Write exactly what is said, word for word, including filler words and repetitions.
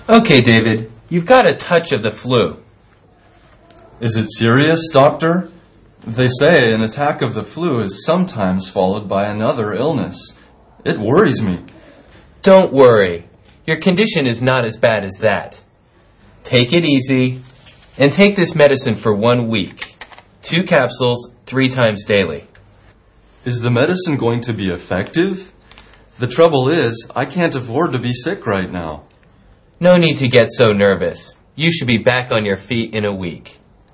Okay, David, you've got a touch of the flu. Is it serious, doctor? They say an attack of the flu is sometimes followed by another illness. It worries me. Don't worry. Your condition is not as bad as that. Take it easy and take this medicine for one week. Two capsules, three times daily. Is the medicine going to be effective? The trouble is, I can't afford to be sick right now. No need to get so nervous. You should be back on your feet in a week.